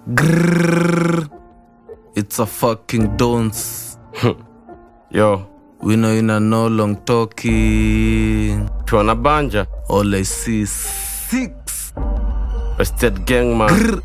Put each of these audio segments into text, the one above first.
Grrrr. It's a fucking dance. Yo, we know in a no long talking. Tuana banja. All I see is 6 Wasted gang man.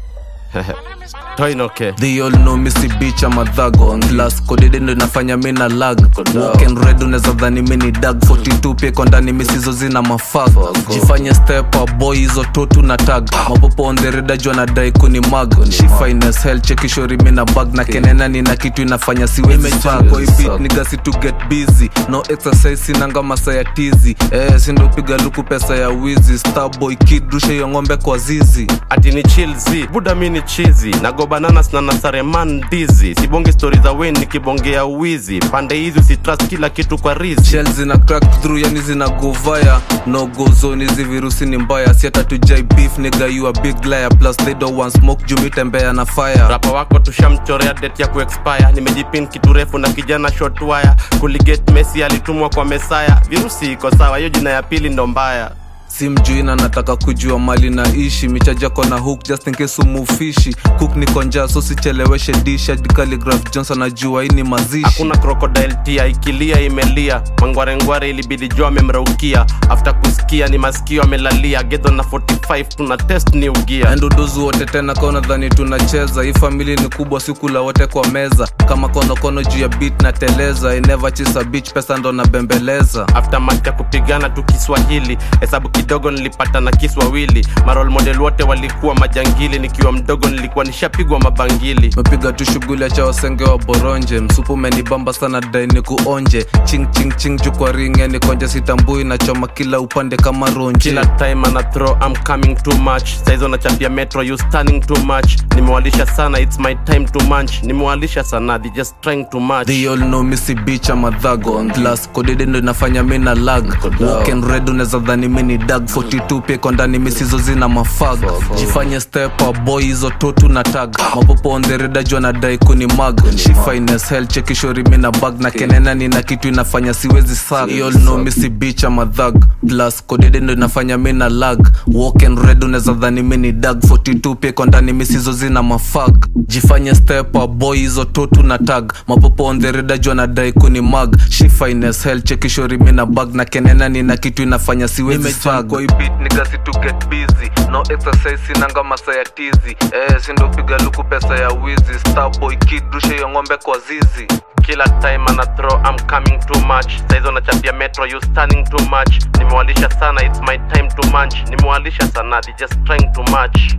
Toinoke. They all know me si bitch I'm a thug. On class coded ndo nafanya mina lag. Walking red uneza dhani mini dag. 42 pia kondani misizo zina mafag. Jifanya step up boy hizo totu na tag. Mapopo on the radar jua na dai kuni mag. She fine as hell cheki shori mina bag. Na kenena nina kitu inafanya siwezi fag. Koi beat nigga si to get busy. No exercise sinanga masa ya tizi. Sindo piga luku pesa ya wizi. Starboy kid rushe yongombe kwa zizi. Ati ni chillzi, buda mini cheesy. Nago bananas na nasare man dizzy. Sibonge story za wen nikibongea uwizi. Pande hizi usitrust kila kitu kwa rizi. Shells zina crack through yani zina go via. No go zone hizi virusi ni mbaya. Siata tujai beef nigga you a big liar. Plus they don't want smoke jumite mbea na fire. Rapa wako tushamchorea date ya kuexpire. Nimejipin kitu refu na kijana short wire. Kuligate Messi alitumwa kwa Messiah. Virusi iko sawa yo jina ya pili ndo mbaya. Simjuina nataka kujua mali naishi. Michaja kona hook just in case umufishi. Cook ni konja so sicheleweshe dish. Hadi Calligraph Johnson najua ini mazishi. Hakuna crocodile tia ikilia imelia. Mangware ilibidi jua memraukia. After kusikia ni masikio amelalia. Gedo na 45 tuna test new gear. Endo dozu wote tena kona dhani tunacheza. Hii family ni kubwa sikula wote kwa meza. Kama kono juu ya beat na teleza. I never chase a bitch pesa ndo na bembeleza. After match ya kupigana tu Kiswahili. Hesabu kidogo nilipata na Kiswahili. Marol model wote walikuwa majangili. Nikiwa mdogo nilikuwa nishapigwa mabangili. Mepiga tu shughuli acha wasenge wa boronje. Msupu menibamba sana dai ni kuonje. Ching jukwa ring yani konje sitambui. Na choma kila upande kama ronje. Kila time ana throw I'm coming too much. Saizo na chapia metro you stunning too much. Nimewalisha sana it's my time to munch. Nimewalisha sana they just trying too much. They all know me si bitch I'm a thug. On class coded ndo nafanya mina lag. Walking red uneza dhani mini dag. 42 pia kondani misizo zina mafag. Jifanya step up boy hizo totu na tag. Mapopo on the radar jua na dai kuni mag. She fine as hell cheki shori mina bag. Na kenena nina kitu inafanya siwezi sag. They all know me si bitch I'm a thug. Plus coded ndo nafanya mina lag. Walking red uneza dhani mini dag. 42 pia kondani misizo zina mafag. Jifanya step up boy hizo totu na tag. Mapopo on the radar jua na dai kuni mag. She fine as hell cheki shori mina bag. Na kenena nina kitu inafanya siwezi sag. Koi beat nigga si to get busy. No exercise sinanga masa ya tizi. Sindo piga luku pesa ya wizi. Starboy kid rushe yongombe kwa zizi. Kila time ana throw I'm coming too much. Saizo na chapia metro you stunning too much. Nimewalisha sana it's my time to munch. Nimewalisha sana they just trying too much.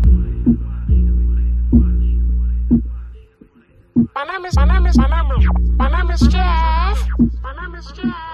My name is Jeff.